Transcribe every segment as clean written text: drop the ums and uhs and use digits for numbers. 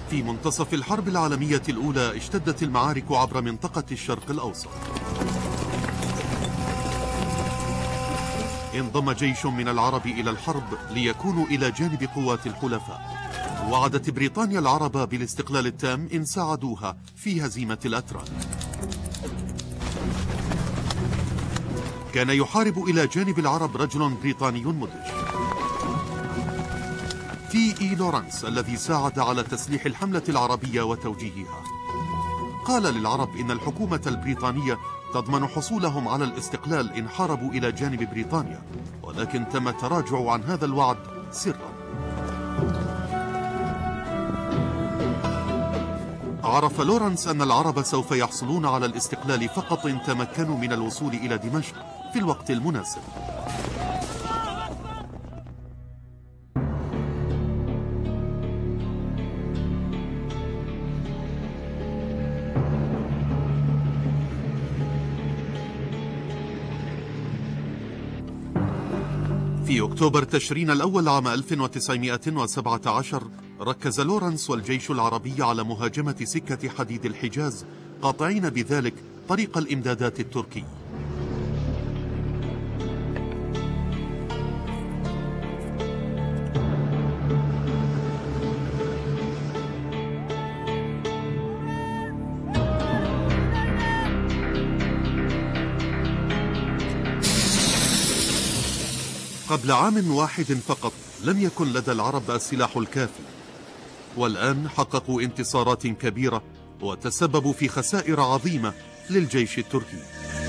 في منتصف الحرب العالمية الأولى اشتدت المعارك عبر منطقة الشرق الأوسط. انضم جيش من العرب إلى الحرب ليكونوا إلى جانب قوات الحلفاء. وعدت بريطانيا العرب بالاستقلال التام إن ساعدوها في هزيمة الأتراك. كان يحارب إلى جانب العرب رجل بريطاني مدهش، تي إي لورنس، الذي ساعد على تسليح الحملة العربية وتوجيهها. قال للعرب إن الحكومة البريطانية تضمن حصولهم على الاستقلال إن حاربوا إلى جانب بريطانيا، ولكن تم التراجع عن هذا الوعد سرا. عرف لورنس أن العرب سوف يحصلون على الاستقلال فقط إن تمكنوا من الوصول إلى دمشق في الوقت المناسب. في أكتوبر تشرين الأول عام 1917 ركز لورنس والجيش العربي على مهاجمة سكة حديد الحجاز، قاطعين بذلك طريق الإمدادات التركي. قبل عام واحد فقط لم يكن لدى العرب السلاح الكافي، والآن حققوا انتصارات كبيرة وتسببوا في خسائر عظيمة للجيش التركي.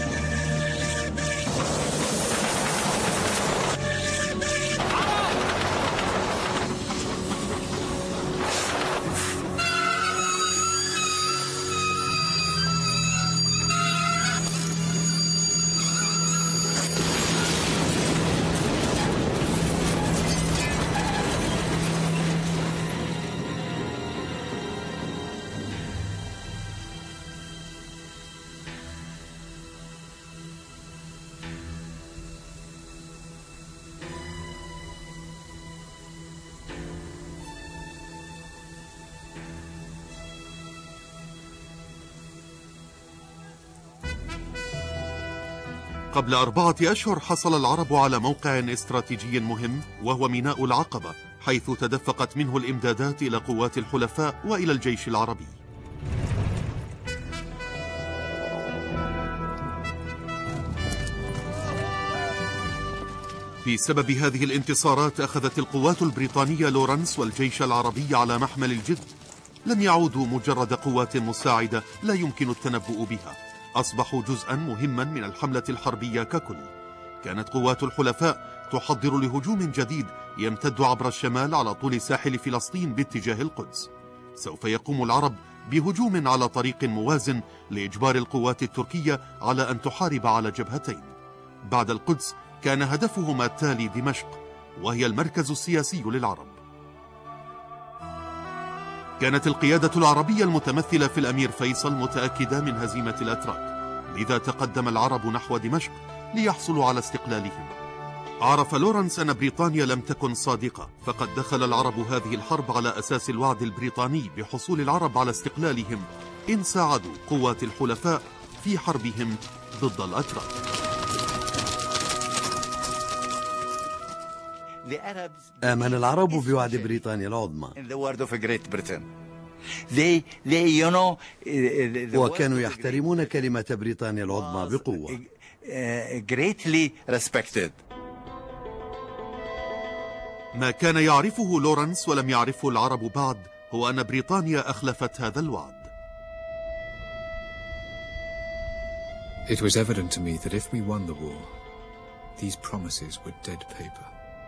قبل 4 أشهر حصل العرب على موقع استراتيجي مهم، وهو ميناء العقبة، حيث تدفقت منه الإمدادات إلى قوات الحلفاء وإلى الجيش العربي. بسبب هذه الانتصارات أخذت القوات البريطانية لورنس والجيش العربي على محمل الجد. لم يعودوا مجرد قوات مساعدة لا يمكن التنبؤ بها، أصبحوا جزءا مهما من الحملة الحربية ككل. كانت قوات الحلفاء تحضر لهجوم جديد يمتد عبر الشمال على طول ساحل فلسطين باتجاه القدس. سوف يقوم العرب بهجوم على طريق موازن لإجبار القوات التركية على أن تحارب على جبهتين. بعد القدس كان هدفهما التالي دمشق، وهي المركز السياسي للعرب. كانت القيادة العربية المتمثلة في الأمير فيصل متأكدة من هزيمة الأتراك، لذا تقدم العرب نحو دمشق ليحصلوا على استقلالهم. عرف لورنس أن بريطانيا لم تكن صادقة، فقد دخل العرب هذه الحرب على أساس الوعد البريطاني بحصول العرب على استقلالهم إن ساعدوا قوات الحلفاء في حربهم ضد الأتراك. آمن العرب بوعد بريطانيا العظمى، وكانوا يحترمون كلمة بريطانيا العظمى بقوة. ما كان يعرفه لورنس ولم يعرفه العرب بعد هو أن بريطانيا أخلفت هذا الوعد. It was evident to me that if we won the war, these promises were dead paper.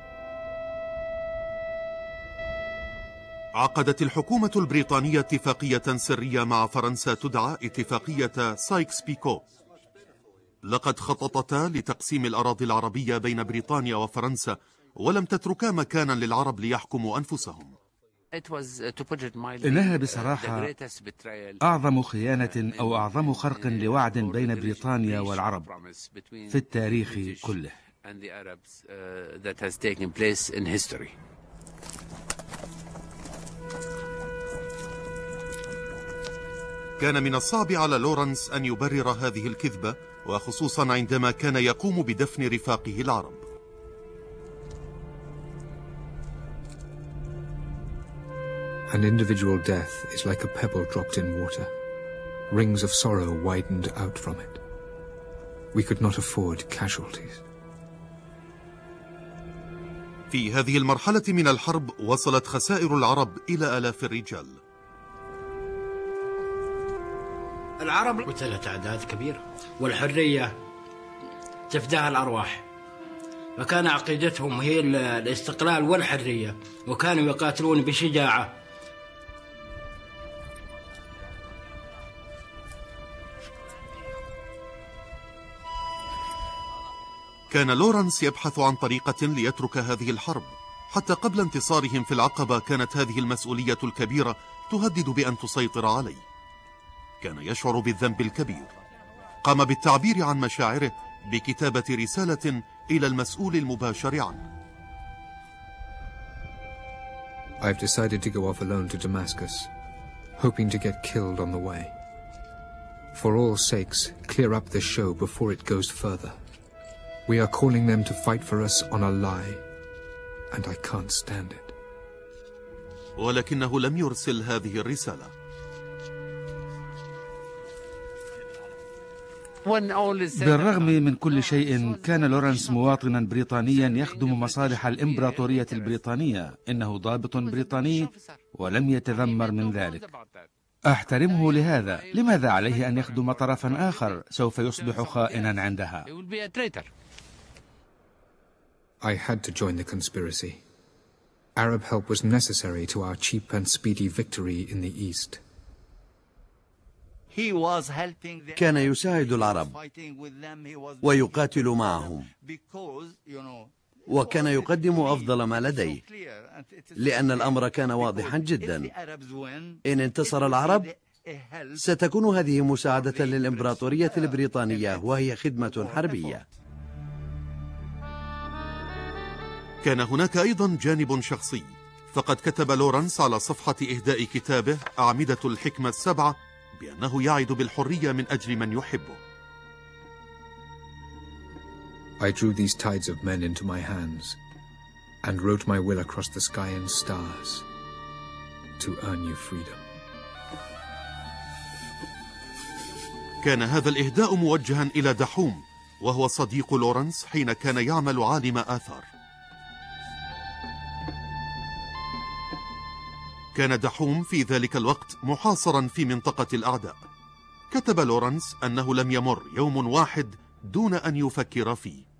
عقدت الحكومة البريطانية اتفاقية سرية مع فرنسا تدعى اتفاقية سايكس بيكو. لقد خططتا لتقسيم الأراضي العربية بين بريطانيا وفرنسا، ولم تتركا مكانا للعرب ليحكموا أنفسهم. إنها بصراحة أعظم خيانة أو أعظم خرق لوعد بين بريطانيا والعرب في التاريخ كله. كان من الصعب على لورنس أن يبرر هذه الكذبة، وخصوصا عندما كان يقوم بدفن رفاقه العرب. An individual death is like a pebble dropped in water. Rings of sorrow widened out from it. We could not afford casualties. في هذه المرحلة من الحرب وصلت خسائر العرب إلى آلاف الرجال. العرب قتلت أعداد كبيرة، والحرية تفداها الأرواح، فكان عقيدتهم هي الاستقلال والحرية، وكانوا يقاتلون بشجاعة. كان لورنس يبحث عن طريقة ليترك هذه الحرب. حتى قبل انتصارهم في العقبة كانت هذه المسؤولية الكبيرة تهدد بأن تسيطر عليه. كان يشعر بالذنب الكبير. قام بالتعبير عن مشاعره بكتابة رسالة إلى المسؤول المباشر عنه. I've decided to go off alone to Damascus, hoping to get killed on the way. For all sakes, clear up this show before it goes further. We are calling them to fight for us on a lie, and I can't stand it. ولكنه لم يرسل هذه الرسالة. بالرغم من كل شيء، كان لورنس مواطنا بريطانيا يخدم مصالح الإمبراطورية البريطانية. إنه ضابط بريطاني ولم يتذمر من ذلك. أحترمه لهذا. لماذا عليه أن يخدم طرفا آخر سوف يصبح خائنا عندها؟ I had to join the conspiracy. Arab help was necessary to our cheap and speedy victory in the East. كان يساعد العرب ويقاتل معهم، وكان يقدم أفضل ما لديه، لأن الأمر كان واضحا جدا. إن انتصر العرب ستكون هذه مساعدة للإمبراطورية البريطانية، وهي خدمة حربية. كان هناك أيضا جانب شخصي، فقد كتب لورنس على صفحة إهداء كتابه أعمدة الحكمة السبعة بأنه يعد بالحرية من أجل من يحبه. I drew these tides of men into my hands and wrote my will across the sky and stars to earn you freedom. كان هذا الإهداء موجها إلى دحوم، وهو صديق لورنس حين كان يعمل عالم آثار. كان دحوم في ذلك الوقت محاصرا في منطقة الأعداء. كتب لورنس أنه لم يمر يوم واحد دون أن يفكر فيه.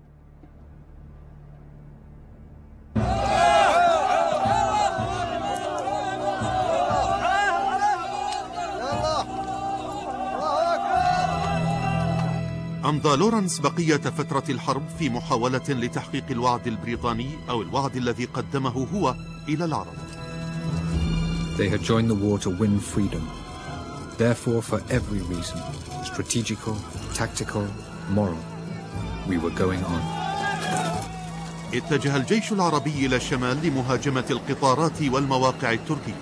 أمضى لورنس بقية فترة الحرب في محاولة لتحقيق الوعد البريطاني أو الوعد الذي قدمه هو إلى العرب. They had joined the war to win freedom. Therefore, for every reason, strategical, tactical, moral, we were going on. اتجه الجيش العربي إلى الشمال لمهاجمة القطارات والمواقع التركية.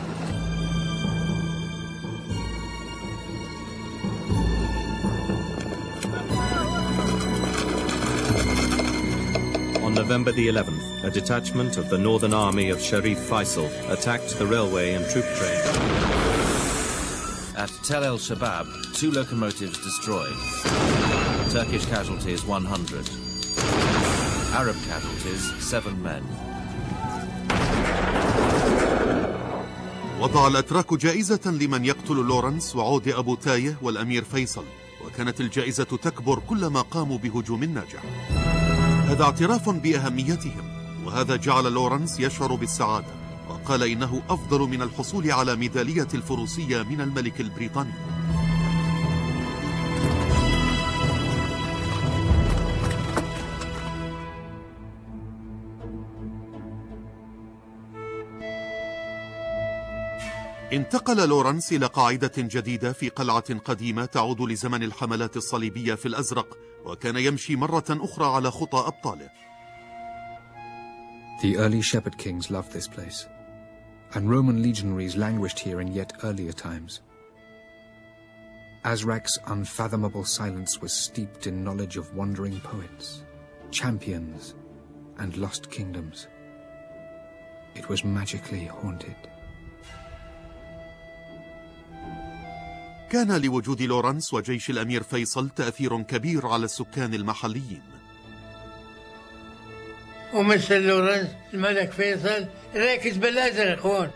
On November the 11th, a detachment of the Northern Army of Sharif Faisal attacked the railway and troop train. At Tel El Shabab, 2 locomotives destroyed. Turkish casualties 100. Arab casualties 7 men. وضع الأتراك جائزة لمن يقتل لورنس وعود أبو تايه والأمير فيصل، وكانت الجائزة تكبر كلما قاموا بهجوم ناجح. هذا اعتراف بأهميتهم، وهذا جعل لورنس يشعر بالسعادة، وقال إنه أفضل من الحصول على ميدالية الفروسية من الملك البريطاني. انتقل لورنس إلى قاعدة جديدة في قلعة قديمة تعود لزمن الحملات الصليبية في الأزرق، وكان يمشي مرة أخرى على خطى أبطاله. The early shepherd kings loved this place, and Roman legionaries languished here in yet earlier times. Azrak's unfathomable silence was steeped in knowledge of wandering poets, champions, and lost kingdoms. It was magically haunted. كان لوجود لورنس وجيش الأمير فيصل تأثير كبير على السكان المحليين. ومثل لورنس الملك فيصل راكز بالأزرق هون،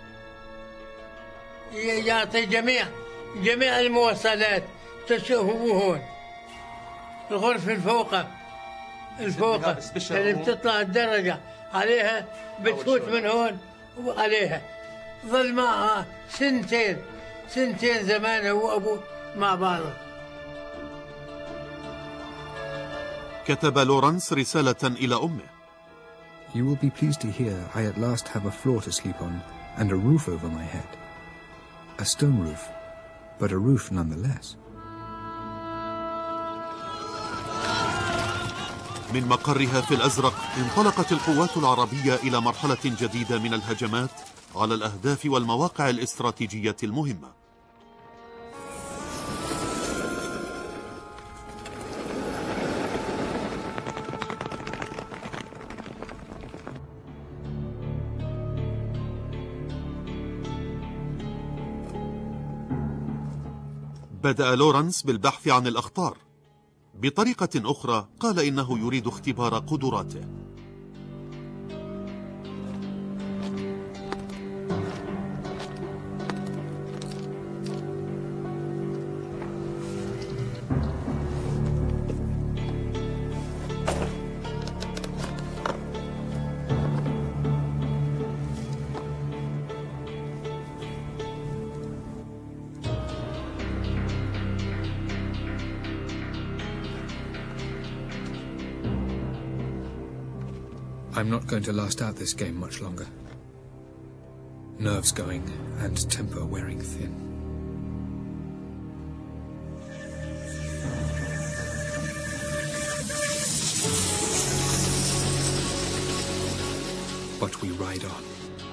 يعطي جميع المواصلات تشوفوا هون. الغرفة الفوقة اللي بتطلع الدرجة عليها بتفوت من هون وعليها. ظل معها سنتين زمان هو أبو مع بعض. كتب لورنس رسالة إلى أمه. You will be pleased to hear I at last have a floor to sleep on and a roof over my head. A stone roof, but a roof nonetheless. من مقرها في الأزرق انطلقت القوات العربية إلى مرحلة جديدة من الهجمات على الأهداف والمواقع الاستراتيجية المهمة. بدأ لورنس بالبحث عن الأخطار. بطريقة أخرى قال إنه يريد اختبار قدراته. I'm not going to last out this game much longer. Nerves going and temper wearing thin. But we ride on.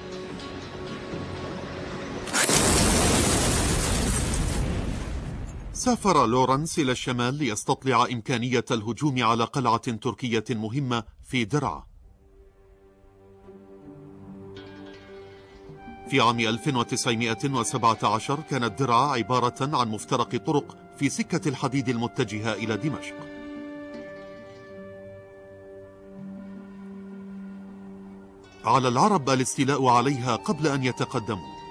سافر لورنس إلى الشمال ليستطلع إمكانية الهجوم على قلعة تركية مهمة في درعا. في عام 1917 كانت درعا عبارة عن مفترق طرق في سكة الحديد المتجهة إلى دمشق. على العرب الاستيلاء عليها قبل أن يتقدموا.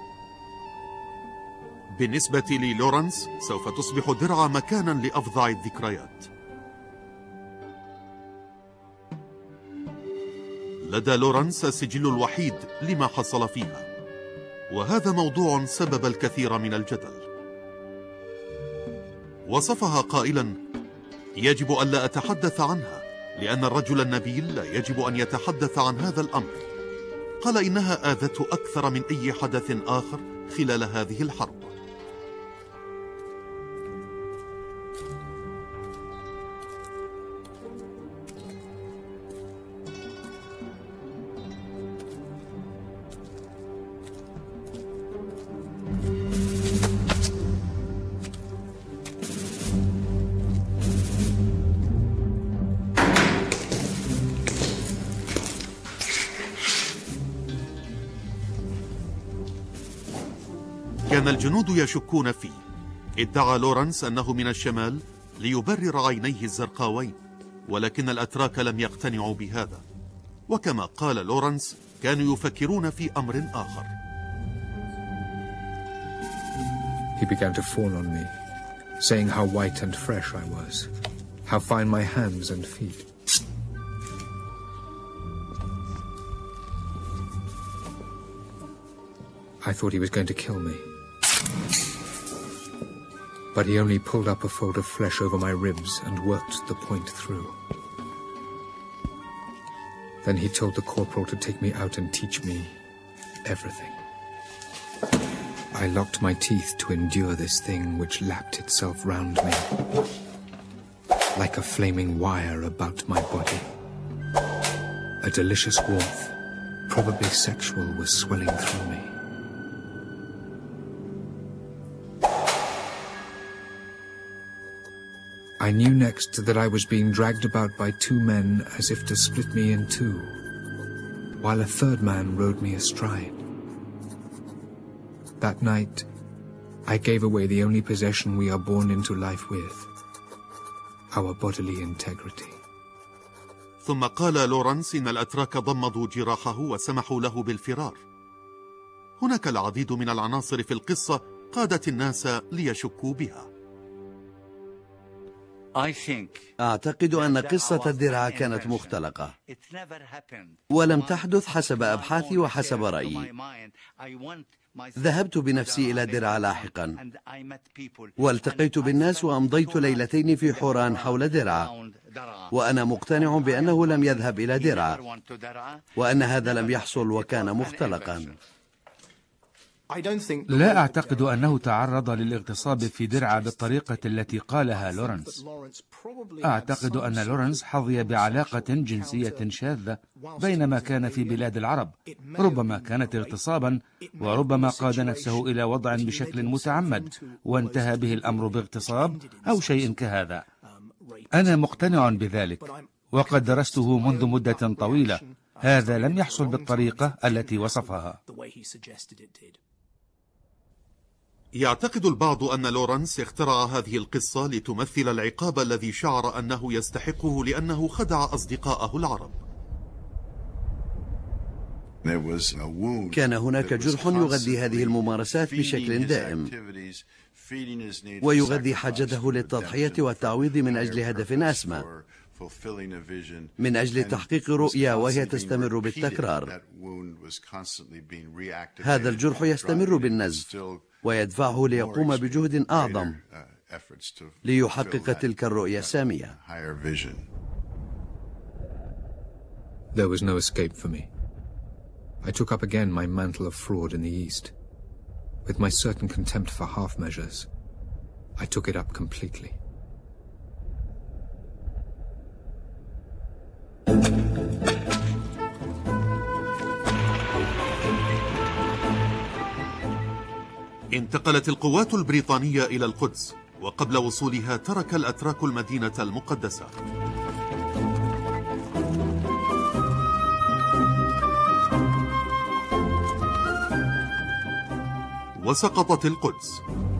بالنسبة للورنس سوف تصبح درعا مكانا لأفظع الذكريات. لدى لورنس السجل الوحيد لما حصل فيها، وهذا موضوع سبب الكثير من الجدل. وصفها قائلا: يجب ألا أتحدث عنها لأن الرجل النبيل لا يجب أن يتحدث عن هذا الأمر. قال إنها آذته أكثر من أي حدث آخر خلال هذه الحرب. كان الجنود يشكون فيه. ادعى لورنس أنه من الشمال ليبرر عينيه الزرقاوين، ولكن الأتراك لم يقتنعوا بهذا. وكما قال لورنس كانوا يفكرون في أمر آخر. He began to fawn on me, saying how white and fresh I was, how fine my hands and feet. I thought he was going to kill me. But he only pulled up a fold of flesh over my ribs and worked the point through. Then he told the corporal to take me out and teach me everything. I locked my teeth to endure this thing which lapped itself round me, like a flaming wire about my body. A delicious warmth, probably sexual, was swelling through me. I knew next that I was being dragged about by two men as if to split me in two, while a third man rode me astride. That night, I gave away the only possession we are born into life with, our bodily integrity. ثم قال لورنس إن الأتراك ضمدوا جراحه وسمحوا له بالفرار. هناك العديد من العناصر في القصة قادت الناس ليشكوا بها. أعتقد أن قصة الدرع كانت مختلقة ولم تحدث حسب أبحاثي وحسب رأيي. ذهبت بنفسي إلى درع لاحقا والتقيت بالناس وأمضيت ليلتين في حوران حول درع، وأنا مقتنع بأنه لم يذهب إلى درع وأن هذا لم يحصل وكان مختلقا. لا أعتقد أنه تعرض للاغتصاب في درعا بالطريقة التي قالها لورنس. أعتقد أن لورنس حظي بعلاقة جنسية شاذة بينما كان في بلاد العرب، ربما كانت اغتصابا وربما قاد نفسه إلى وضع بشكل متعمد وانتهى به الأمر باغتصاب أو شيء كهذا. أنا مقتنع بذلك وقد درسته منذ مدة طويلة. هذا لم يحصل بالطريقة التي وصفها. يعتقد البعض أن لورنس اخترع هذه القصة لتمثل العقاب الذي شعر أنه يستحقه لأنه خدع أصدقاءه العرب. كان هناك جرح يغذي هذه الممارسات بشكل دائم ويغذي حاجته للتضحية والتعويض من أجل هدف أسمى، من أجل تحقيق رؤية وهي تستمر بالتكرار. هذا الجرح يستمر بالنزف ويدفعه ليقوم بجهد أعظم ليحقق تلك الرؤية السامية. There was no escape for me. I took up again my mantle of fraud in the East. With my certain contempt for half measures, I took it up completely. انتقلت القوات البريطانية إلى القدس، وقبل وصولها ترك الأتراك المدينة المقدسة. وسقطت القدس.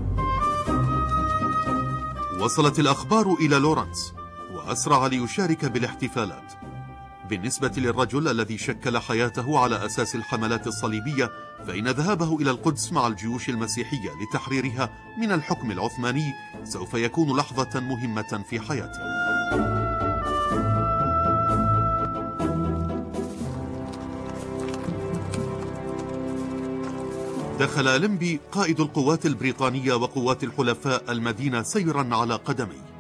وصلت الأخبار إلى لورنس وأسرع ليشارك بالاحتفالات. بالنسبة للرجل الذي شكل حياته على أساس الحملات الصليبية، فإن ذهابه إلى القدس مع الجيوش المسيحية لتحريرها من الحكم العثماني سوف يكون لحظة مهمة في حياته. دخل لمبي قائد القوات البريطانية وقوات الحلفاء المدينة سيرا على قدميه.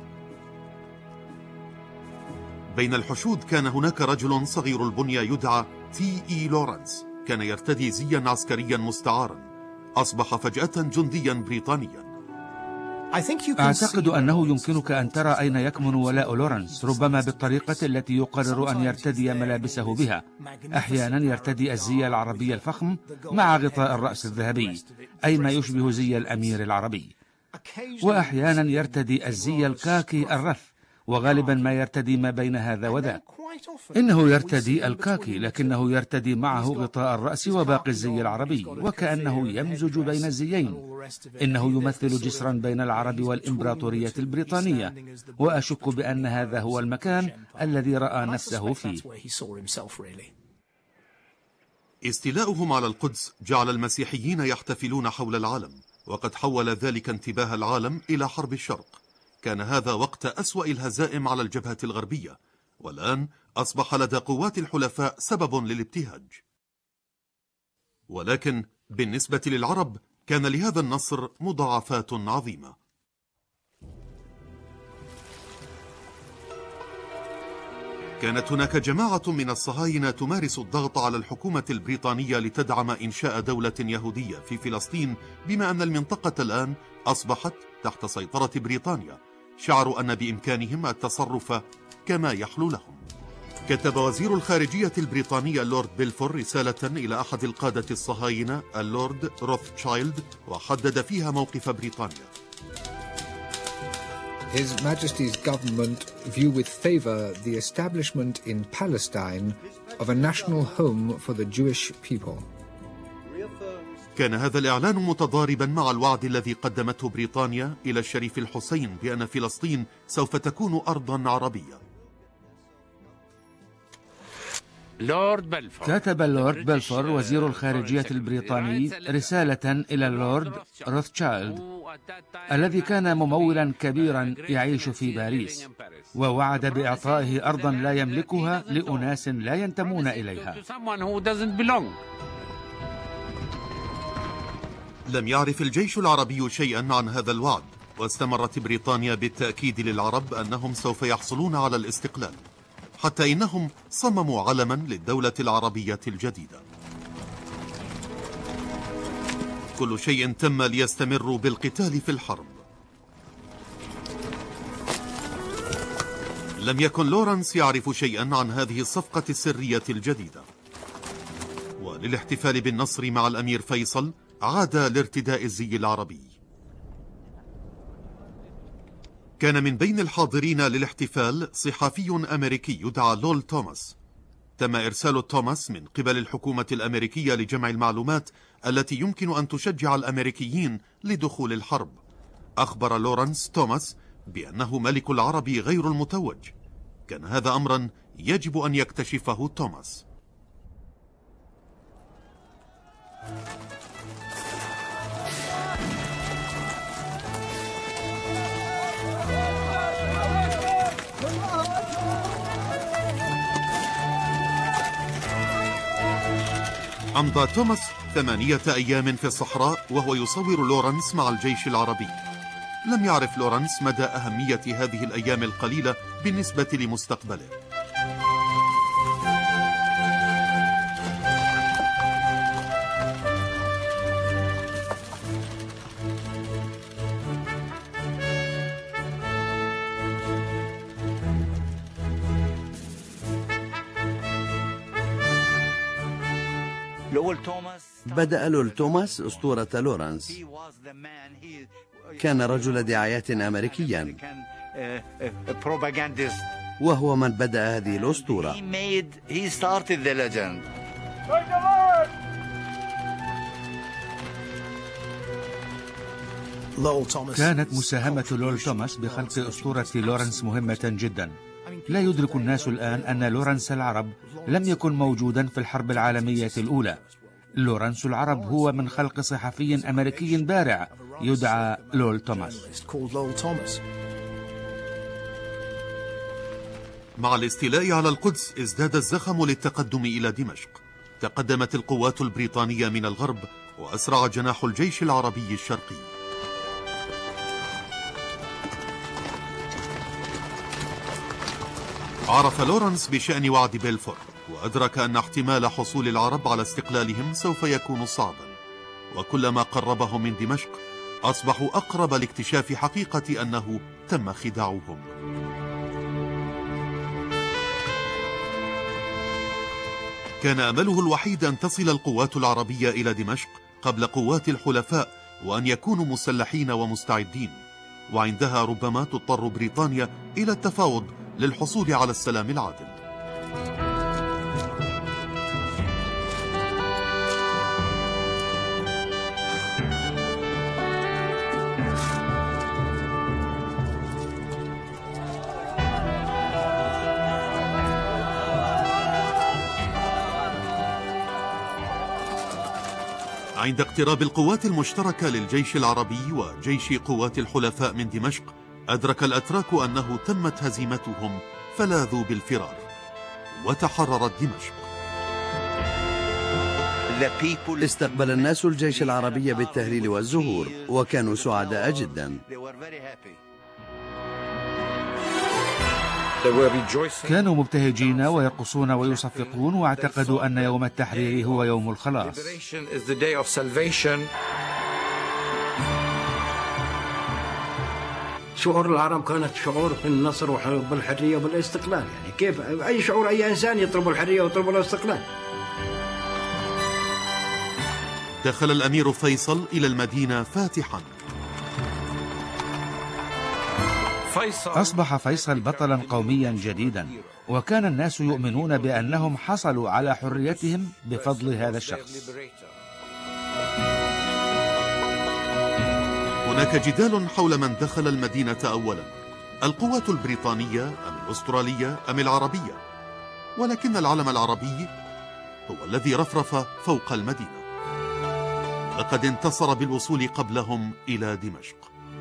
بين الحشود كان هناك رجل صغير البنية يدعى تي لورنس، كان يرتدي زيا عسكريا مستعارا، أصبح فجأة جنديا بريطانيا. أعتقد أنه يمكنك أن ترى أين يكمن ولاء لورنس، ربما بالطريقة التي يقرر أن يرتدي ملابسه بها. أحيانا يرتدي الزي العربي الفخم مع غطاء الرأس الذهبي، أي ما يشبه زي الأمير العربي، وأحيانا يرتدي الزي الكاكي الرث، وغالبا ما يرتدي ما بين هذا وذاك. إنه يرتدي الكاكي لكنه يرتدي معه غطاء الرأس وباقي الزي العربي، وكأنه يمزج بين الزيين. إنه يمثل جسرا بين العرب والإمبراطورية البريطانية، وأشك بأن هذا هو المكان الذي رأى نفسه فيه. استيلاؤهم على القدس جعل المسيحيين يحتفلون حول العالم، وقد حول ذلك انتباه العالم إلى حرب الشرق. كان هذا وقت أسوأ الهزائم على الجبهة الغربية، والآن أصبح لدى قوات الحلفاء سبب للابتهاج. ولكن بالنسبة للعرب كان لهذا النصر مضاعفات عظيمة. كانت هناك جماعة من الصهاينة تمارس الضغط على الحكومة البريطانية لتدعم إنشاء دولة يهودية في فلسطين، بما أن المنطقة الآن أصبحت تحت سيطرة بريطانيا. شعروا أن بإمكانهم التصرف كما يحلو لهم. كتب وزير الخارجية البريطاني اللورد بيلفور رسالة إلى أحد القادة الصهاينة اللورد روثشايلد، وحدد فيها موقف بريطانيا. His Majesty's government view with favor the establishment in Palestine of a national home for the Jewish people. كان هذا الإعلان متضاربا مع الوعد الذي قدمته بريطانيا إلى الشريف الحسين بأن فلسطين سوف تكون أرضا عربية. كتب اللورد بلفور وزير الخارجية البريطاني رسالة إلى اللورد روثشايلد الذي كان ممولا كبيرا يعيش في باريس، ووعد بإعطائه أرضا لا يملكها لأناس لا ينتمون إليها. لم يعرف الجيش العربي شيئا عن هذا الوعد، واستمرت بريطانيا بالتأكيد للعرب أنهم سوف يحصلون على الاستقلال، حتى إنهم صمموا علما للدولة العربية الجديدة. كل شيء تم ليستمروا بالقتال في الحرب. لم يكن لورنس يعرف شيئا عن هذه الصفقة السرية الجديدة. وللاحتفال بالنصر مع الأمير فيصل عاد لارتداء الزي العربي. كان من بين الحاضرين للاحتفال صحفي أمريكي يدعى لول توماس. تم إرسال توماس من قبل الحكومة الأمريكية لجمع المعلومات التي يمكن أن تشجع الأمريكيين لدخول الحرب. أخبر لورنس توماس بأنه ملك العرب غير المتوج. كان هذا أمرا يجب أن يكتشفه توماس. أمضى توماس 8 أيام في الصحراء وهو يصور لورنس مع الجيش العربي. لم يعرف لورنس مدى أهمية هذه الأيام القليلة بالنسبة لمستقبله. بدأ لول توماس أسطورة لورنس. كان رجل دعايات أمريكيا، وهو من بدأ هذه الأسطورة. كانت مساهمة لول توماس بخلق أسطورة لورنس مهمة جدا. لا يدرك الناس الآن أن لورنس العرب لم يكن موجودا في الحرب العالمية الأولى. لورنس العرب هو من خلق صحفي أمريكي بارع يدعى لول توماس. مع الاستيلاء على القدس ازداد الزخم للتقدم إلى دمشق. تقدمت القوات البريطانية من الغرب وأسرع جناح الجيش العربي الشرقي. عرف لورنس بشأن وعد بلفور، وأدرك أن احتمال حصول العرب على استقلالهم سوف يكون صعبا، وكلما قربهم من دمشق أصبحوا أقرب لاكتشاف حقيقة أنه تم خداعهم. كان أمله الوحيد أن تصل القوات العربية إلى دمشق قبل قوات الحلفاء، وأن يكونوا مسلحين ومستعدين، وعندها ربما تضطر بريطانيا إلى التفاوض للحصول على السلام العادل. عند اقتراب القوات المشتركة للجيش العربي وجيش قوات الحلفاء من دمشق، أدرك الأتراك أنه تمت هزيمتهم فلاذوا بالفرار، وتحررت دمشق. استقبل الناس الجيش العربي بالتهليل والزهور، وكانوا سعداء جدا. كانوا مبتهجين ويرقصون ويصفقون، واعتقدوا أن يوم التحرير هو يوم الخلاص. شعور العرب كانت شعور في النصر وبالحرية وبالاستقلال. يعني كيف أي شعور أي إنسان يطلب الحرية ويطلب الاستقلال. دخل الأمير فيصل إلى المدينة فاتحا. أصبح فيصل بطلا قوميا جديدا، وكان الناس يؤمنون بأنهم حصلوا على حريتهم بفضل هذا الشخص. هناك جدال حول من دخل المدينة أولا، القوات البريطانية أم الأسترالية أم العربية، ولكن العلم العربي هو الذي رفرف فوق المدينة. لقد انتصر بالوصول قبلهم إلى دمشق.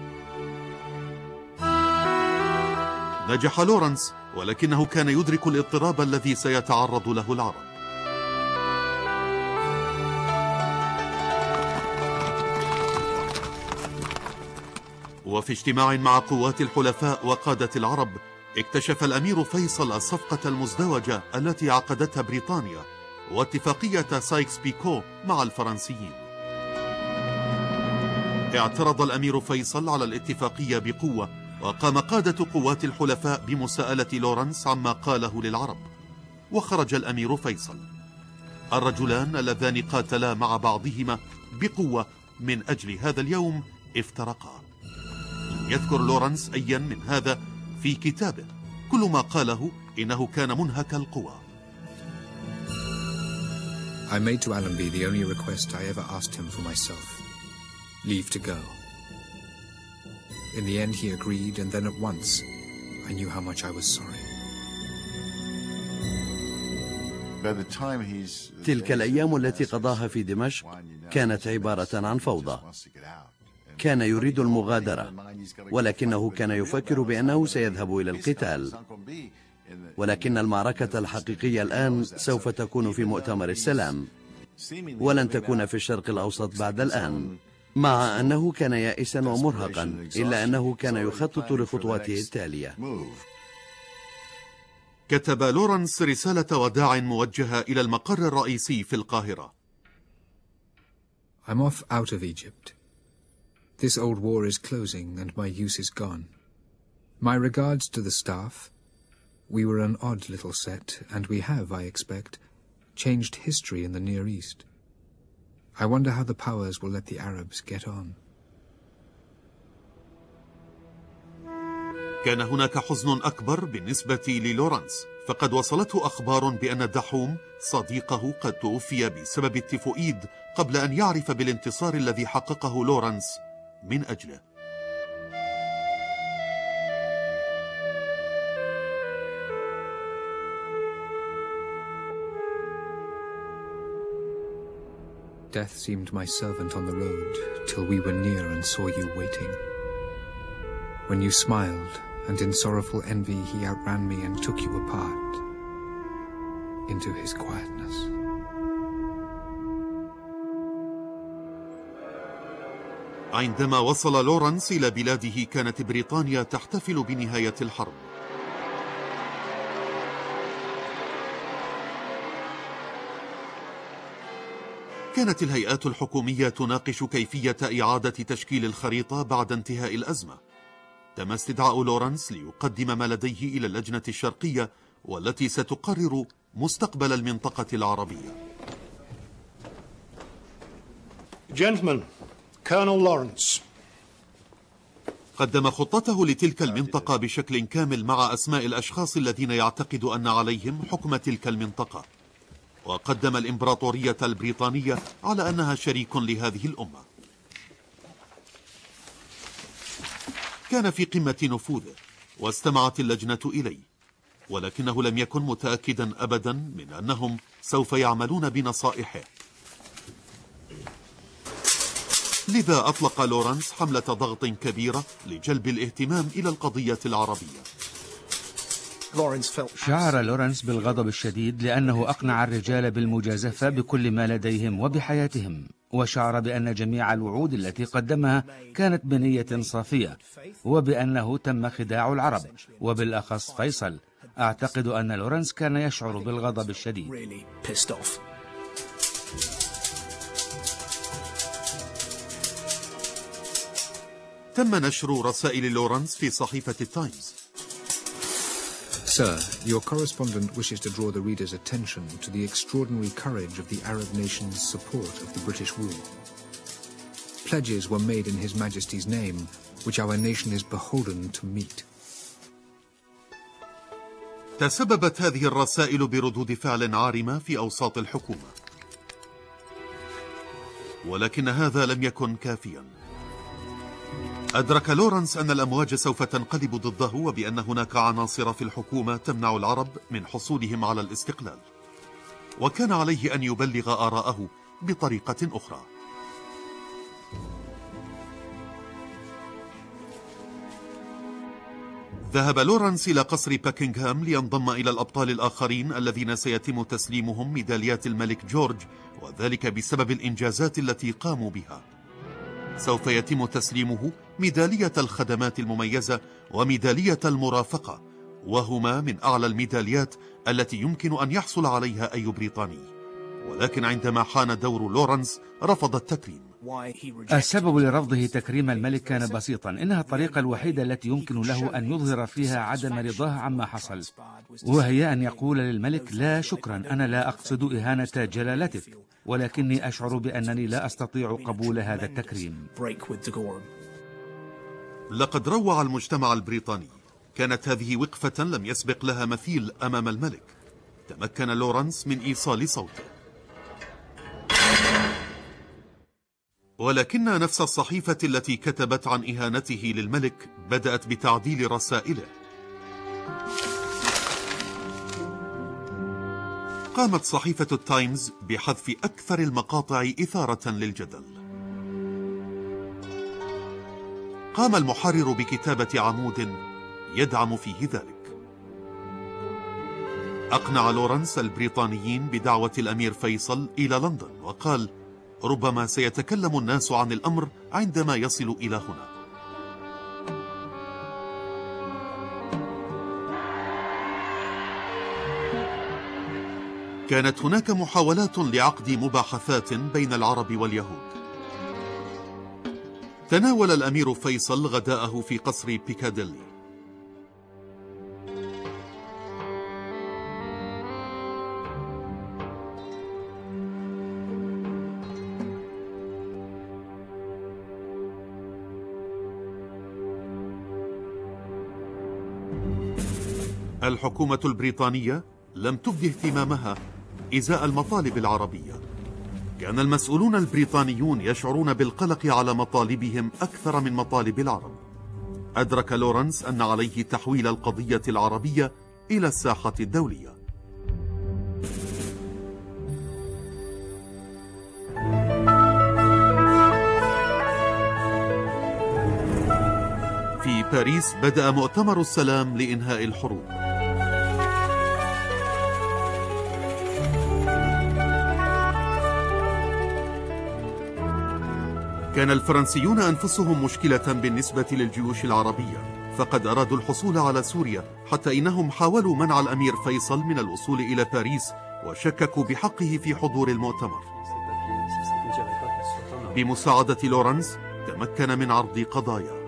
نجح لورنس، ولكنه كان يدرك الاضطراب الذي سيتعرض له العرب. وفي اجتماع مع قوات الحلفاء وقادة العرب، اكتشف الأمير فيصل الصفقة المزدوجة التي عقدتها بريطانيا واتفاقية سايكس بيكو مع الفرنسيين. اعترض الأمير فيصل على الاتفاقية بقوة، وقام قادة قوات الحلفاء بمساءلة لورنس عما قاله للعرب، وخرج الأمير فيصل. الرجلان اللذان قاتلا مع بعضهما بقوة من أجل هذا اليوم افترقا. يذكر لورنس أيا من هذا في كتابه، كل ما قاله إنه كان منهك القوى. I made to Allenby the only request I ever asked him for myself: leave to go. In the end he agreed, and then at once I knew how much I was sorry. تلك الأيام التي قضاها في دمشق كانت عبارة عن فوضى. كان يريد المغادرة، ولكنه كان يفكر بأنه سيذهب إلى القتال. ولكن المعركة الحقيقية الآن سوف تكون في مؤتمر السلام، ولن تكون في الشرق الأوسط بعد الآن. مع أنه كان يائسا ومرهقا، إلا أنه كان يخطط لخطواته التالية. كتب لورنس رسالة وداع موجهة إلى المقر الرئيسي في القاهرة. I'm off out of Egypt. This old war is closing and my use is gone. My regards to the staff. We were an odd little set, and we have, I expect, changed history in the Near East. I wonder how the powers will let the Arabs get on. كان هناك حزن أكبر بالنسبة للورنس، فقد وصلته أخبار بأن دحوم صديقه قد توفي بسبب التيفوئيد قبل أن يعرف بالانتصار الذي حققه لورنس من أجله. Death seemed my servant on the road till we were near and saw you waiting. When you smiled, and in sorrowful envy he outran me and took you apart into his quietness. عندما وصل لورنس إلى بلاده كانت بريطانيا تحتفل بنهاية الحرب. كانت الهيئات الحكومية تناقش كيفية إعادة تشكيل الخريطة بعد انتهاء الأزمة. تم استدعاء لورنس ليقدم ما لديه إلى اللجنة الشرقية والتي ستقرر مستقبل المنطقة العربية. Gentlemen, Colonel Lawrence. قدم خطته لتلك المنطقة بشكل كامل مع أسماء الأشخاص الذين يعتقد أن عليهم حكم تلك المنطقة، وقدم الإمبراطورية البريطانية على أنها شريك لهذه الأمة. كان في قمة نفوذه، واستمعت اللجنة إليه، ولكنه لم يكن متأكدا أبدا من أنهم سوف يعملون بنصائحه. لذا أطلق لورنس حملة ضغط كبيرة لجلب الاهتمام إلى القضية العربية. شعر لورنس بالغضب الشديد لأنه أقنع الرجال بالمجازفة بكل ما لديهم وبحياتهم، وشعر بأن جميع الوعود التي قدمها كانت بنية صافية، وبأنه تم خداع العرب وبالأخص فيصل. أعتقد أن لورنس كان يشعر بالغضب الشديد. تم نشر رسائل لورنس في صحيفة التايمز. Sir, your correspondent wishes to draw the reader's attention to the extraordinary courage of the Arab nation's support of the British rule. Pledges were made in His Majesty's name, which our nation is beholden to meet. تسببت هذه الرسائل بردود فعل عارمة في أوساط الحكومة، ولكن هذا لم يكن كافيا. أدرك لورنس أن الأمواج سوف تنقلب ضده، وبأن هناك عناصر في الحكومة تمنع العرب من حصولهم على الاستقلال، وكان عليه أن يبلغ آراءه بطريقة أخرى. ذهب لورنس إلى قصر باكنغهام لينضم إلى الأبطال الآخرين الذين سيتم تسليمهم ميداليات الملك جورج، وذلك بسبب الإنجازات التي قاموا بها. سوف يتم تسليمه ميدالية الخدمات المميزة وميدالية المرافقة، وهما من أعلى الميداليات التي يمكن أن يحصل عليها أي بريطاني. ولكن عندما حان دور لورنس رفض التكريم. السبب لرفضه تكريم الملك كان بسيطا، إنها الطريقة الوحيدة التي يمكن له أن يظهر فيها عدم رضاه عما حصل، وهي أن يقول للملك: لا شكرا، أنا لا أقصد إهانة جلالتك، ولكني أشعر بأنني لا أستطيع قبول هذا التكريم. لقد روع المجتمع البريطاني. كانت هذه وقفة لم يسبق لها مثيل أمام الملك. تمكن لورنس من إيصال صوته، ولكن نفس الصحيفة التي كتبت عن إهانته للملك بدأت بتعديل رسائله. قامت صحيفة التايمز بحذف أكثر المقاطع إثارة للجدل. قام المحرر بكتابة عمود يدعم فيه ذلك. أقنع لورنس البريطانيين بدعوة الأمير فيصل إلى لندن، وقال: ربما سيتكلم الناس عن الأمر عندما يصل إلى هنا. كانت هناك محاولات لعقد مباحثات بين العرب واليهود. تناول الأمير فيصل غداءه في قصر بيكاديلي. الحكومة البريطانية لم تبدي اهتمامها إزاء المطالب العربية. كان المسؤولون البريطانيون يشعرون بالقلق على مطالبهم أكثر من مطالب العرب. أدرك لورنس أن عليه تحويل القضية العربية إلى الساحة الدولية. في باريس بدأ مؤتمر السلام لإنهاء الحروب. كان الفرنسيون أنفسهم مشكلة بالنسبة للجيوش العربية، فقد أرادوا الحصول على سوريا، حتى إنهم حاولوا منع الأمير فيصل من الوصول إلى باريس، وشككوا بحقه في حضور المؤتمر. بمساعدة لورنس تمكن من عرض قضايا.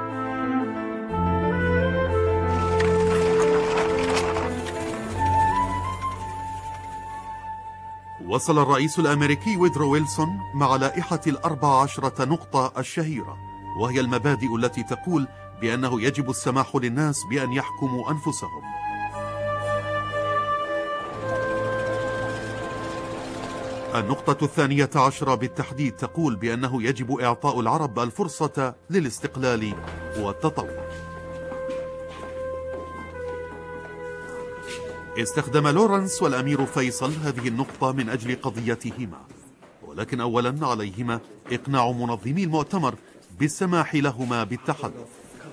وصل الرئيس الأمريكي وودرو ويلسون مع لائحة 14 نقطة الشهيرة، وهي المبادئ التي تقول بأنه يجب السماح للناس بأن يحكموا أنفسهم. النقطة 12 بالتحديد تقول بأنه يجب إعطاء العرب الفرصة للاستقلال والتطور. استخدم لورنس والأمير فيصل هذه النقطة من أجل قضيتهما، ولكن أولا عليهما إقناع منظمي المؤتمر بالسماح لهما بالتحدث.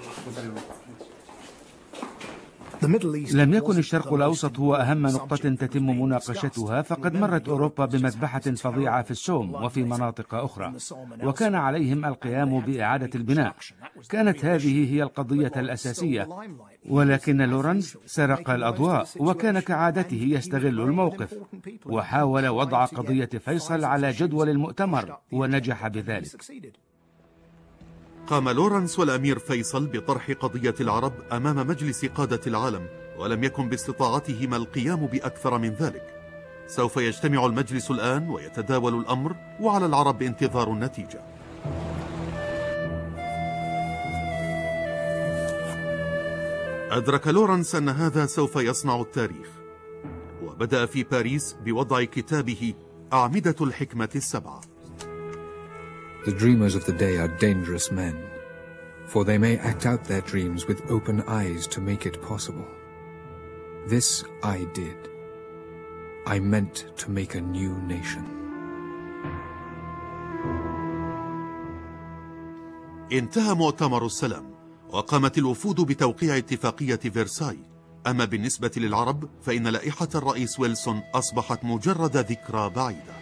لم يكن الشرق الأوسط هو أهم نقطة تتم مناقشتها، فقد مرت أوروبا بمذبحة فظيعة في السوم وفي مناطق أخرى، وكان عليهم القيام بإعادة البناء. كانت هذه هي القضية الأساسية، ولكن لورنس سرق الأضواء، وكان كعادته يستغل الموقف، وحاول وضع قضية فيصل على جدول المؤتمر ونجح بذلك. قام لورنس والأمير فيصل بطرح قضية العرب أمام مجلس قادة العالم، ولم يكن باستطاعتهما القيام بأكثر من ذلك. سوف يجتمع المجلس الآن ويتداول الأمر، وعلى العرب انتظار النتيجة. أدرك لورنس أن هذا سوف يصنع التاريخ، وبدأ في باريس بوضع كتابه أعمدة الحكمة السبعة. The dreamers of the day are dangerous men, for they may act out their dreams with open eyes to make it possible. This I did. I meant to make a new nation. انتهى مؤتمر السلام، وقامت الوفود بتوقيع اتفاقية فرساي. أما بالنسبة للعرب فإن لائحة الرئيس ويلسون أصبحت مجرد ذكرى بعيدة.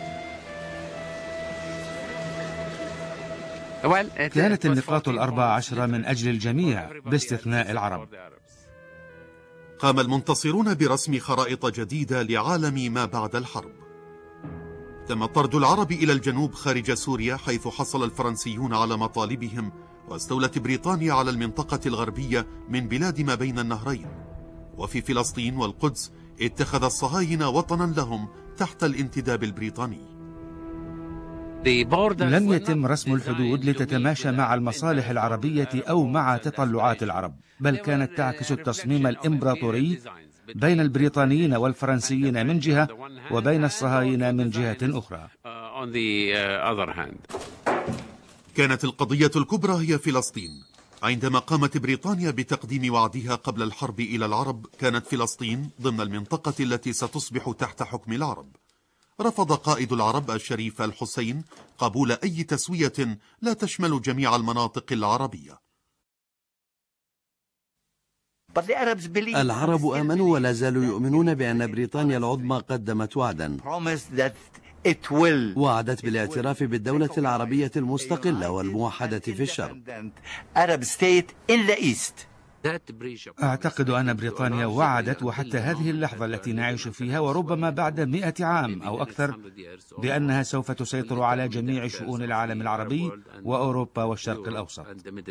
كانت النقاط 14 من أجل الجميع باستثناء العرب. قام المنتصرون برسم خرائط جديدة لعالم ما بعد الحرب. تم طرد العرب إلى الجنوب خارج سوريا، حيث حصل الفرنسيون على مطالبهم، واستولت بريطانيا على المنطقة الغربية من بلاد ما بين النهرين. وفي فلسطين والقدس اتخذ الصهاينة وطنا لهم تحت الانتداب البريطاني. لم يتم رسم الحدود لتتماشى مع المصالح العربية أو مع تطلعات العرب، بل كانت تعكس التصميم الإمبراطوري بين البريطانيين والفرنسيين من جهة، وبين الصهاينة من جهة أخرى. كانت القضية الكبرى هي فلسطين. عندما قامت بريطانيا بتقديم وعدها قبل الحرب إلى العرب، كانت فلسطين ضمن المنطقة التي ستصبح تحت حكم العرب. رفض قائد العرب الشريف الحسين قبول أي تسوية لا تشمل جميع المناطق العربية. العرب آمنوا ولا زالوا يؤمنون بأن بريطانيا العظمى قدمت وعدا، وعدت بالاعتراف بالدولة العربية المستقلة والموحدة في الشرق. أعتقد أن بريطانيا وعدت، وحتى هذه اللحظة التي نعيش فيها وربما بعد 100 عام أو أكثر، بأنها سوف تسيطر على جميع شؤون العالم العربي وأوروبا والشرق الأوسط.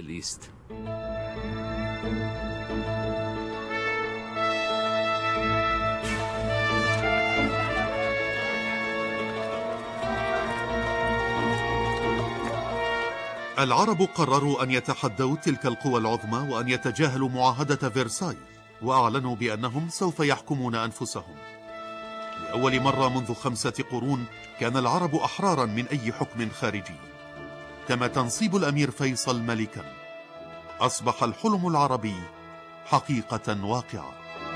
العرب قرروا أن يتحدوا تلك القوى العظمى وأن يتجاهلوا معاهدة فرساي، وأعلنوا بأنهم سوف يحكمون أنفسهم. لأول مرة منذ 5 قرون كان العرب أحرارا من أي حكم خارجي. تم تنصيب الأمير فيصل ملكا. أصبح الحلم العربي حقيقة واقعة.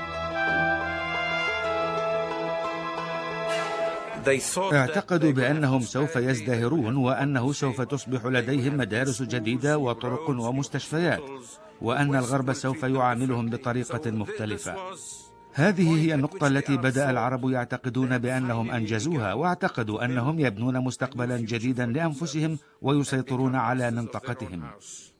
اعتقدوا بأنهم سوف يزدهرون، وأنه سوف تصبح لديهم مدارس جديدة وطرق ومستشفيات، وأن الغرب سوف يعاملهم بطريقة مختلفة. هذه هي النقطة التي بدأ العرب يعتقدون بأنهم أنجزوها، واعتقدوا أنهم يبنون مستقبلا جديدا لأنفسهم ويسيطرون على منطقتهم.